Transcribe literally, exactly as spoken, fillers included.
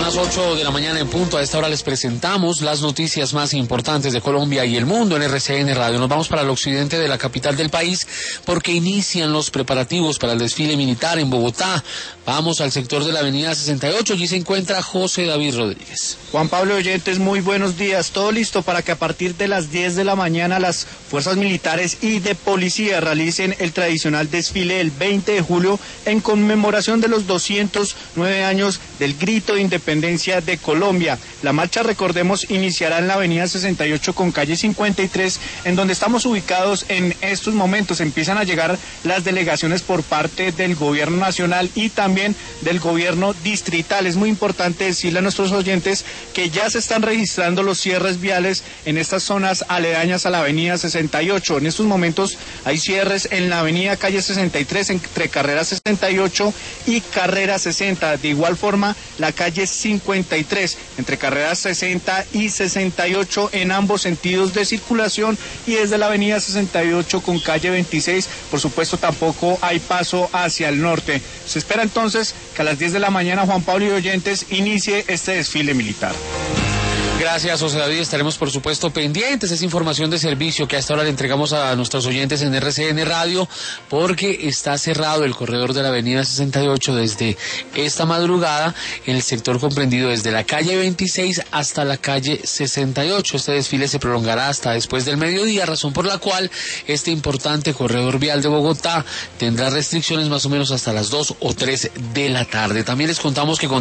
Son las ocho de la mañana en punto. A esta hora les presentamos las noticias más importantes de Colombia y el mundo en R C N Radio. Nos vamos para el occidente de la capital del país porque inician los preparativos para el desfile militar en Bogotá. Vamos al sector de la avenida sesenta y ocho. Allí se encuentra José David Rodríguez. Juan Pablo oyentes, muy buenos días. Todo listo para que a partir de las diez de la mañana las fuerzas militares y de policía realicen el tradicional desfile el veinte de julio en conmemoración de los doscientos nueve años del grito de independencia de Colombia. La marcha, recordemos, iniciará en la avenida sesenta y ocho con calle cincuenta y tres, en donde estamos ubicados en estos momentos. Empiezan a llegar las delegaciones por parte del gobierno nacional y también del gobierno distrital. Es muy importante decirle a nuestros oyentes que ya se están registrando los cierres viales en estas zonas aledañas a la avenida sesenta y ocho. En estos momentos hay cierres en la avenida calle sesenta y tres entre carrera sesenta y ocho y carrera sesenta. De igual forma, la calle cincuenta y tres entre carreras sesenta y sesenta y ocho en ambos sentidos de circulación, y desde la avenida sesenta y ocho con calle veintiséis, por supuesto, tampoco hay paso hacia el norte. Se espera entonces que a las diez de la mañana, Juan Pablo y oyentes, inicie este desfile militar. Gracias, José David. Estaremos, por supuesto, pendientes. Es información de servicio que a esta hora le entregamos a nuestros oyentes en R C N Radio, porque está cerrado el corredor de la avenida sesenta y ocho desde esta madrugada en el sector comprendido desde la calle veintiséis hasta la calle sesenta y ocho. Este desfile se prolongará hasta después del mediodía, razón por la cual este importante corredor vial de Bogotá tendrá restricciones más o menos hasta las dos o tres de la tarde. También les contamos que con